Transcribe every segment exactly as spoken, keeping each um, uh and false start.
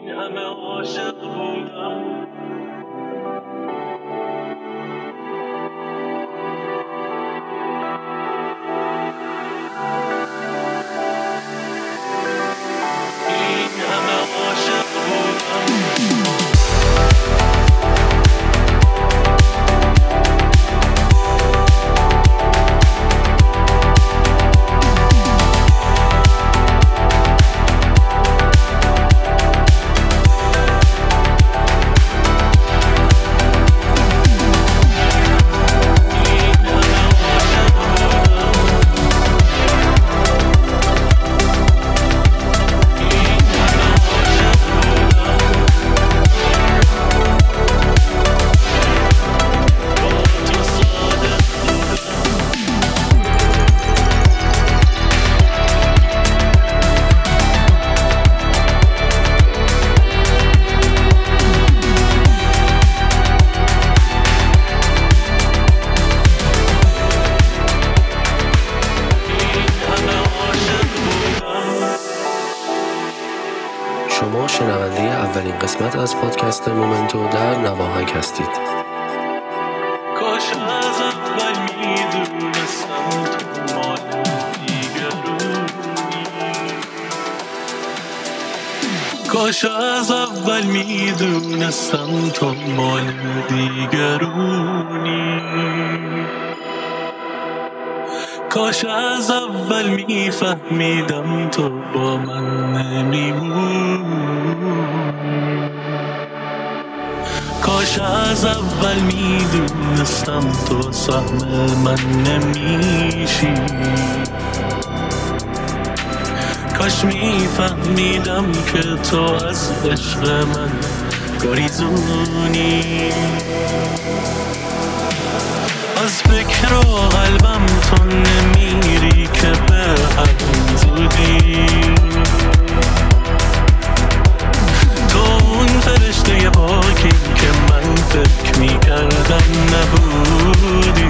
همه عاشق بودم. این همه عاشق بودم. شما شنونده اولین قسمت از پادکست مومنتو در نواهک هستید. کاش از اول میدونستم تو مال دیگرونی. کاش از اول میدونستم تو مال دیگرونی. کاش از اول میفهمیدم تو با من نمیمونی. کاش از اول میدونستم تو سهم من نمیشی. کاش میفهمیدم که تو از عشق من گریزونی. از فکر و قلبم تو نمیری که به همین زودی. تو اون فرشته پاکی که من فکر میکردم نبودی.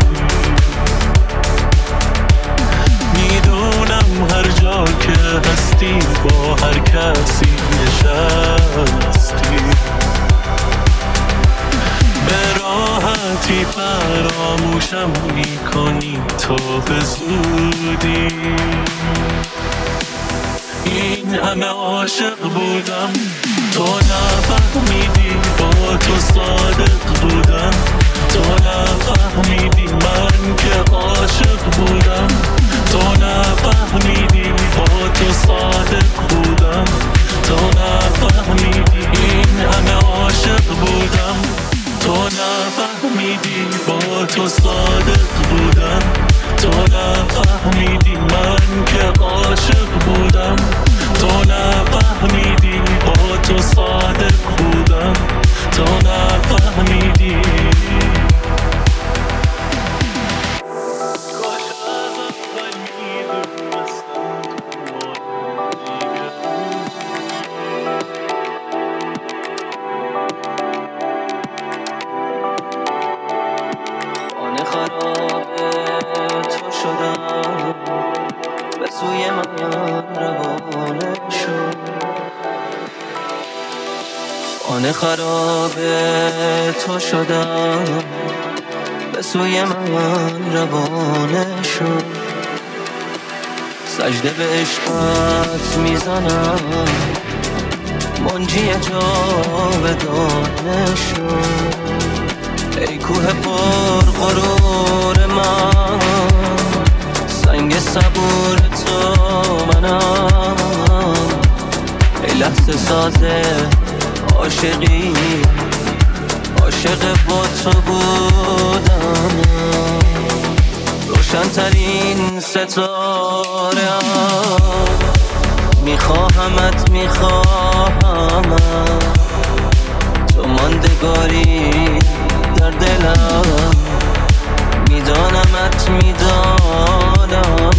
میدونم هر جا که هستی با هر کسی نشستی. به راحتی فراموشم میکنی تو به زودی. این همه عاشق بودم تو نفهمیدی با تو صادق بودم. تو نفهمیدی من که عاشق بودم. تو نفهمیدی با تو صادق بودم. تو نفهمیدی این همه عاشق بودم. تو نفهمیدی با تو صادق بودم. تو نفهمیدی من که عاشق بودم. تو نفهمیدی با تو صادق بودم. تو نفهمیدی. کاش از اول میدونستم تو مال دیگرونی. خانه خرابه تو شدم به سوی من روانه شد. خانه خرابه تو شدم به سوی من روانه شد. سجده به عشقت میزنم منجی جاودانه شد. ای کوه پر غرور من سنگ صبور تو منم. ای لحظه سازه عاشقی عاشق با تو بودم. روشن ترین ستاره میخواهمت میخواهمت. تو ماندگاری در دلم میدانمت میدانمت.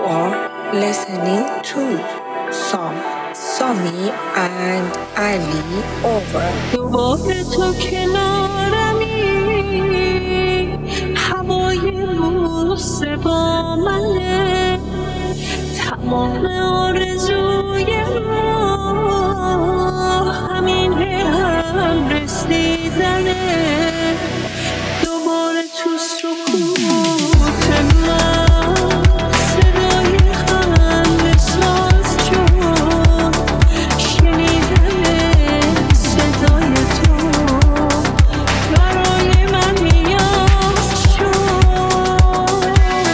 are listening to Sam, Sami and Ali over. دوباره تو کنارمی، هوای بوس با منه، تمام آرزوی ما همین هم رسیدنه. دوباره تو سکوت من صدای خنده ساز شد، شنیدن صدای تو برای من نیاز شد.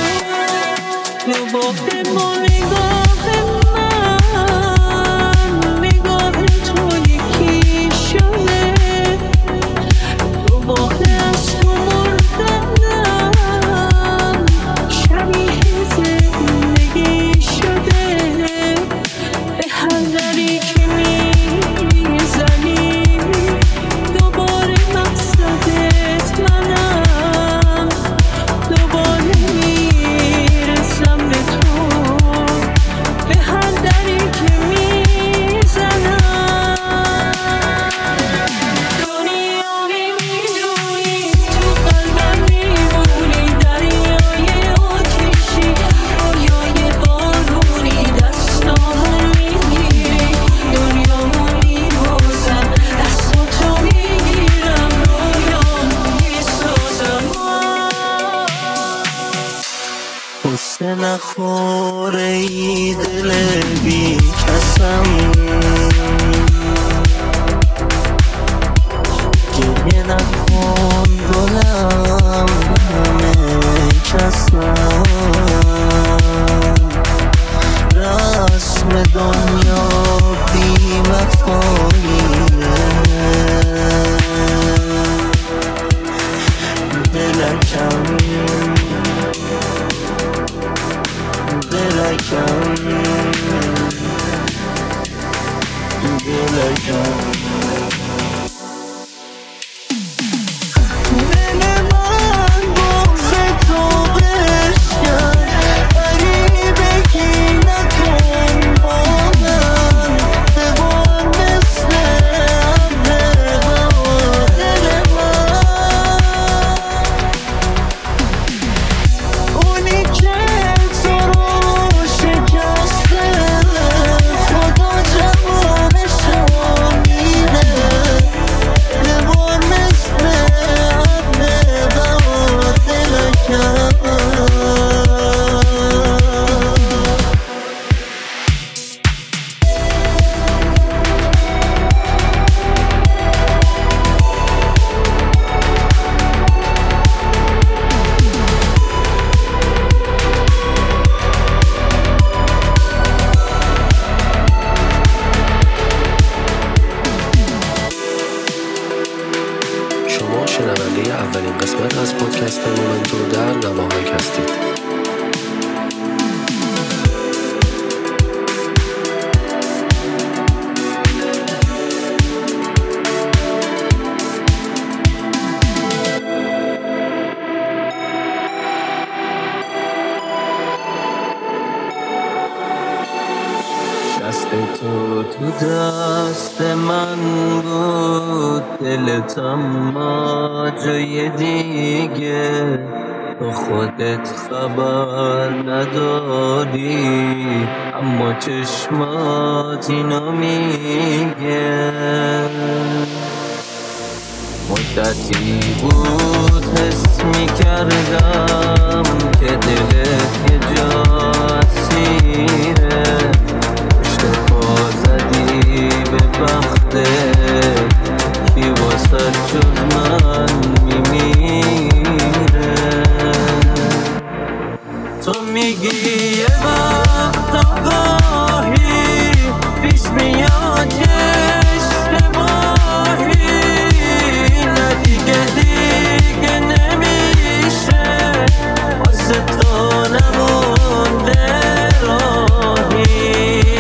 دوباره با نگاه من نگاه تو یکی شده، دوباره از تو مردنم شبیه زندگی شده. به هر دری که میزنی دوباره مقصدت منم، دوباره میرسم به تو. به هر دری که میزنم دنیایی میدونی، تو قلبم میمونی، دریای آتیشی، رویای بارونی، دستامو میگیری، دنیامو میبازم، دستاتو میگیرم، رویامو میسازم. قصه نخوره ای دل بی کسم، گریه نکن گلم همه کسم. رسم دنیا بی وفاییه، دلکم دلکم دلکم دل من بغض تو بشکن، غریبگی نکن با من، ببار مثل ابر هوا دل من. اونی که تو رو شکسته خدا جوابشو میده، ببار مثل ابر هوا دلکم. شما شنونده اولین قسمت از پادکست مومنتو در نواهک هستید. دست تو تو دست من بود، دلت اما جای دیگه، تو خودت خبر نداری اما چشمات اینو میگه. مدتی بود حس میکردم که دلت یه جا اسیره، پشت پا زدی به بختت، کی واسه جز من میمیره. تو میگی یه وقت آگاهی پیش میاد که اشتباهی، نه دیگه دیگه نمیشه واسه تو نمونده راهی.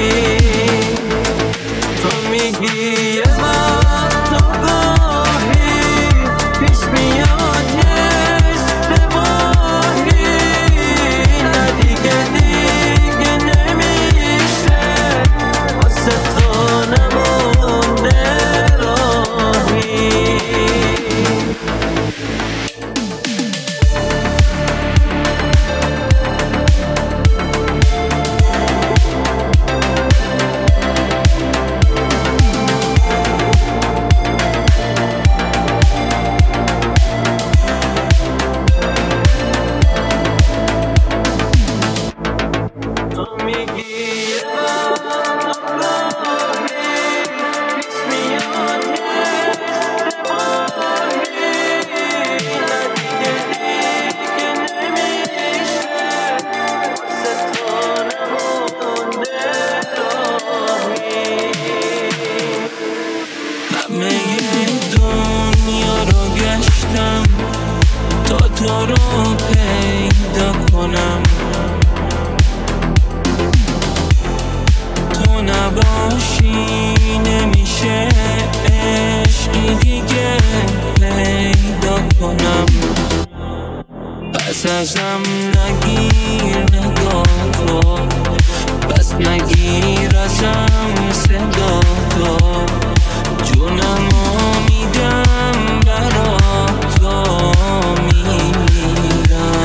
تو میگی یه وقت آگاهی پیش میاد که اشتباهی، نه دیگه دیگه دستم نگیر نگاه تو، بس نگیر ازم صدا تو، جونمو میدم برا تو میمیرم.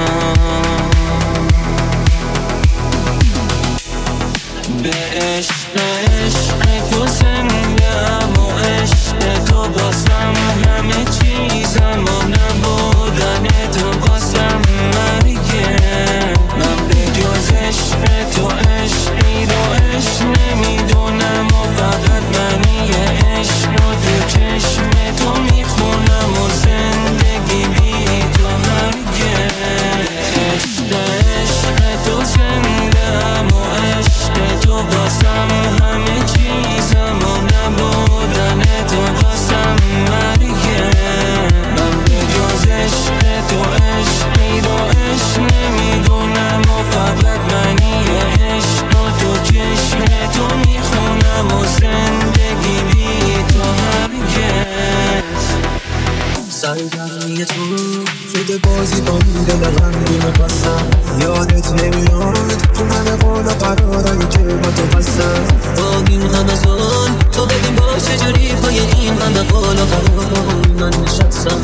به عشق عشق تو زندم و عشق تو باسم همه چیزم و نبودن تو باسم مرگه. من به جز عشق تو عشقی رو عشق نمیدونم و فقط منی عشق رو تو چشم تو میخونم و زندگی بی تو مرگه. عشق عشق تو زندم و عشق تو باسم همه چیزم و نبودن تو باسم مرگه. من به جز عشق تو عشقی رو عشق نمیدونم و فقط منی عشق رو تو چشم تو میخونم و زندگی بی تو هرگز. سرگرمی تو شده بازی با میده لغندی مقصم، یادت نمیاد تو همه قول و قرارایی که با تو بستم. با این همه زن تو ببین با چجوری پای این همه قول و قرار من نشستم.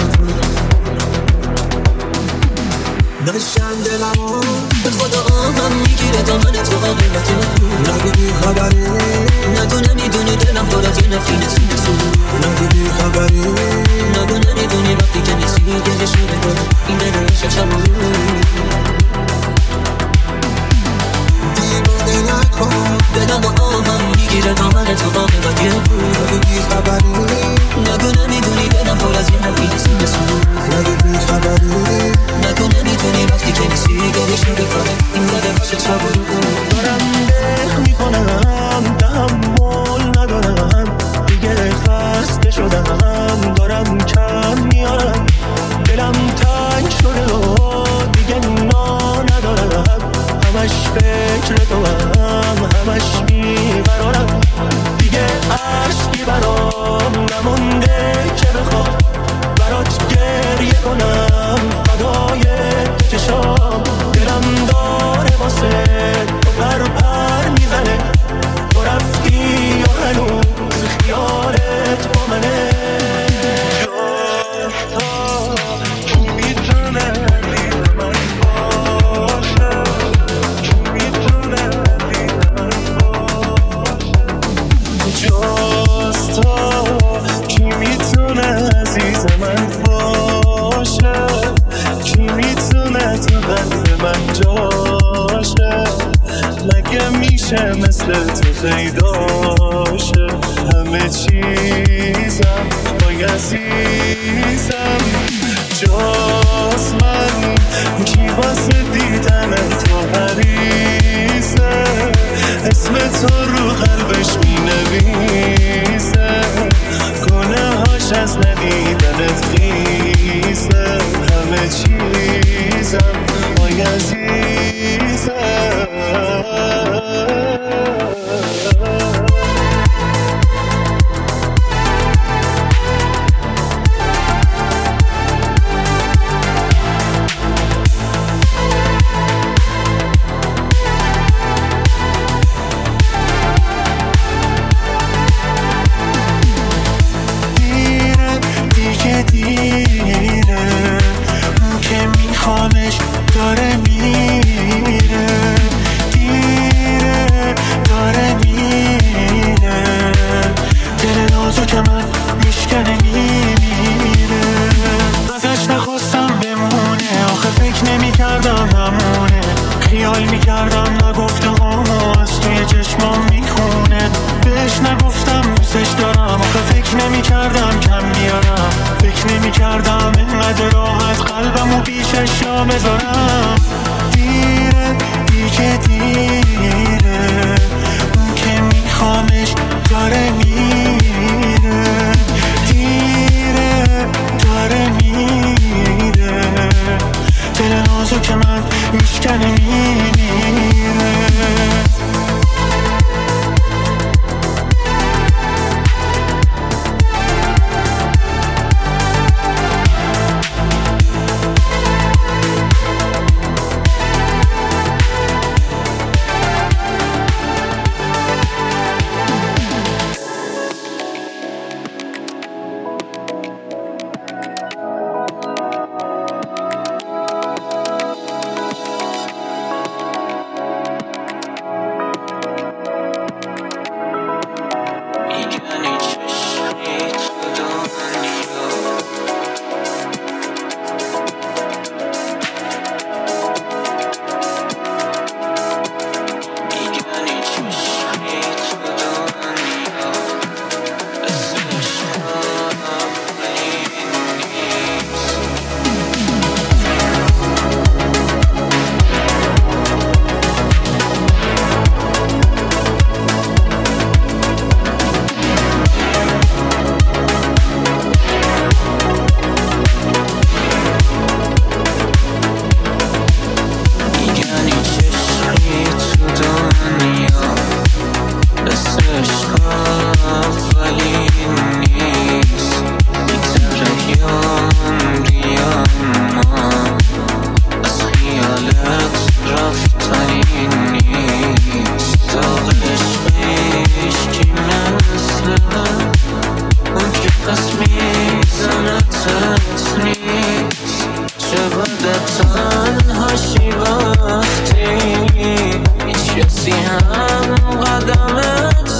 نشن دلمو به خدا آهم میگیره دامن تو قیمته. نگو بی خبری نگو نمیدونی دلم پر از یه نفرین سو. نگو بی خبری نگو نمیدونی وقتی که نیستی گله شده داره این داره عشق شمون. دیوانه نکن دلم با آهم میگیره دامن تو قیمته. نگو بی خبری نگو نمیدونی دلم پر از یه نفرین سو. نگو بی خبری نگو نمیدونی وقتی که نیستی گله شده داره این داره عشق شمون. دارم دق میکنم تحمل ندارم دیگه خسته شدم دارم کم میارم دلم تنگ شده و دیگه نا ندارم همش فکر تو هم همش بیقرارم دیگه عشقی برام نمونده که بخوام برات گریه کنم فدای چشام. دلم داره واسه تو پر پر میزنه تو رفتی یا هنوز خیالت با منه. کی میتونه دید من باشه کی میتونه دید من باشه جز تو کی میتونه عزیز من باشه کی میتونه تو قلب من جاشه مگه میشه مثل تو پیداشه همه چیزم بای عزیزم جز من کی واسه دیدن تو حریصه اسم تو رو قلبش مینویسه گناه هاش از ندیدنت خیزه همه چیزم بای عزیزم. دیره دیگه دیره اون که میخوامش داره میره دیره داره میره دل نازو که من میشکنه میمیره ازش نخواستم بمونه آخه فکر نمیکردم همونه خیال میکردم نگفته همو از توی چشمام میخونه بهش نگفتم دوستش دارم آخه فکر نمیکردم کم بیارم فکر نمیکردم اینقدر راحت قلبمو پیشش جا بذارم. دیره دیگه دیره اون که میخوامش داره میره دیره داره میره دل نازو که من میشکنه میمیره. وقتی هیچ کسی هم قدمت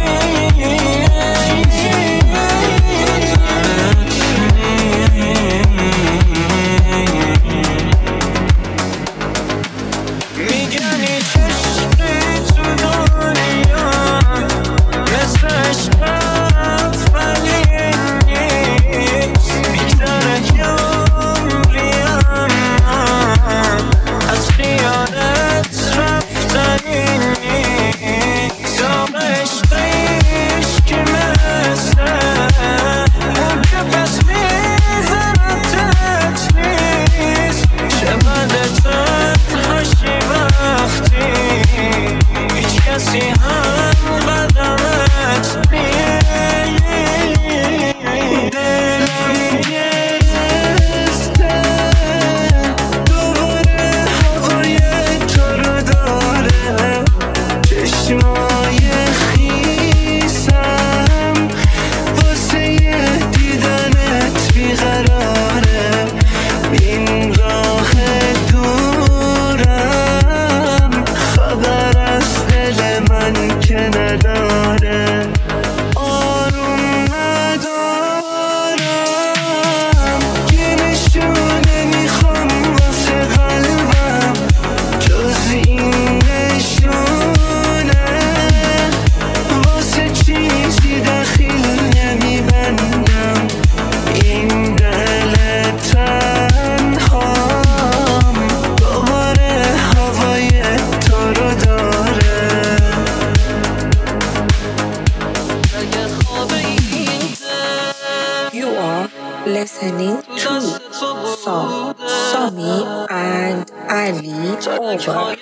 listening to Sam, Sami and Ali over.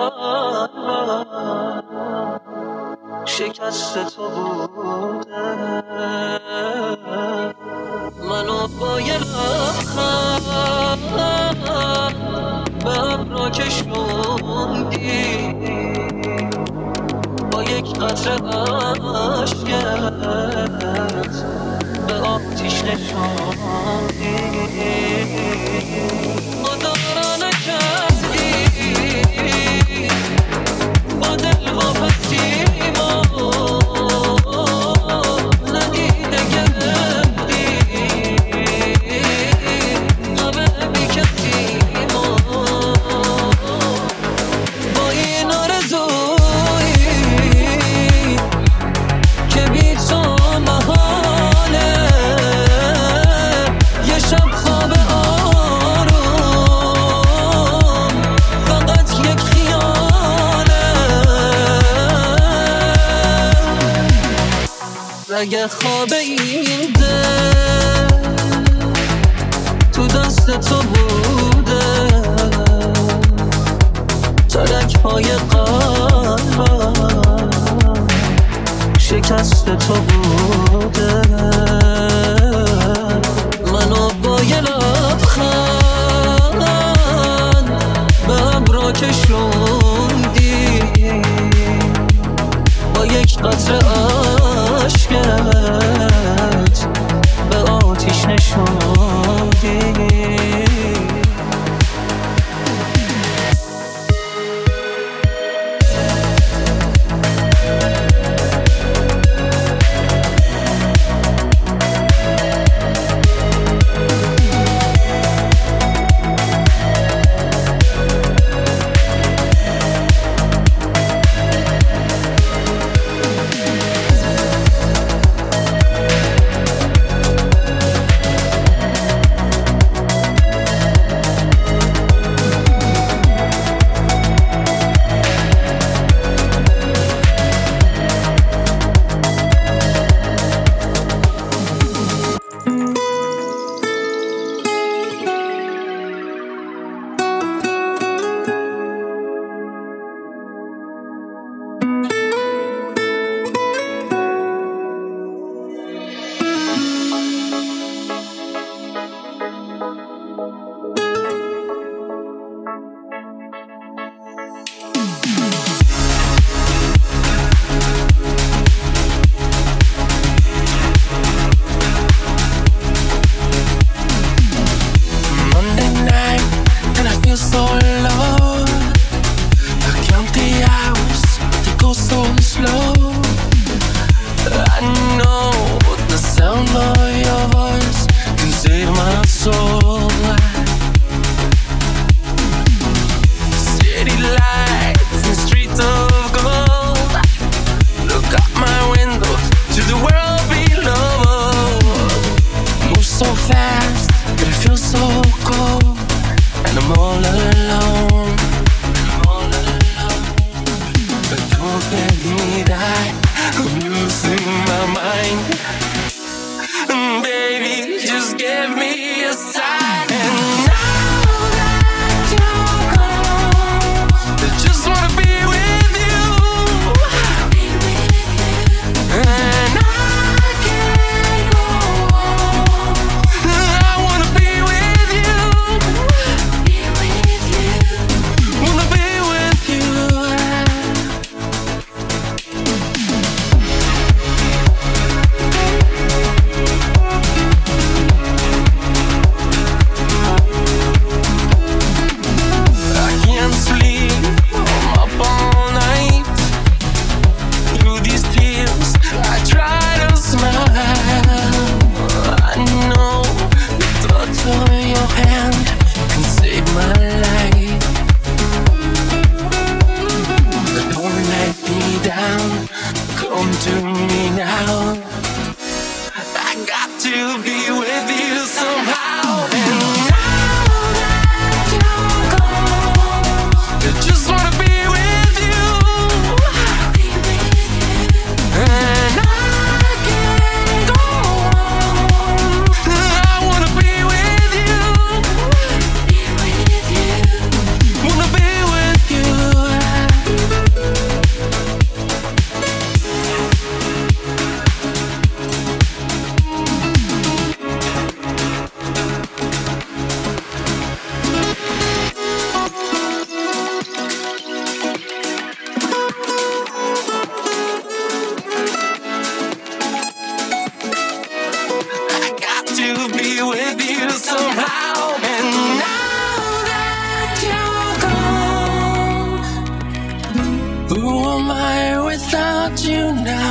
شکست تو بوده منو با یه لبخند به ابرا کشوندی با یک قطره عشقت به آتیش نشاندی خدا نکردی با دل واپسیما ندیده گرفتی همه بی کسیما با این آرزویی که بی تو محاله یه شب خواب آروم فقط یک خیاله اگه خواب این دل تو دست تو بوده ترک های قلبم شکست تو بوده منو با یه لبخند به ابرا کشوندی با یک قطره عشقت به آتیش نشاندی So alone, city lights and streets of gold. Look out my window to the world below. Move so fast, but it feels so cold. And I'm all alone. I'm all alone. But don't let me die. I'm losing my mind. And baby, just give me a sign. And now that you're gone, I just wanna be with you. And I can't go on. I wanna be with you. Wanna be with you. I can't sleep, I'm up all night. Through these tears, I try to smile. I know the touch of your hand can save my life. But don't let me down, come to me now. I got to be with you somehow. And now that you're gone, I just wanna be with you. And I can't go on. I wanna be with you. Wanna be with you. I got to be with you somehow. And now that you're gone, who am I without you now?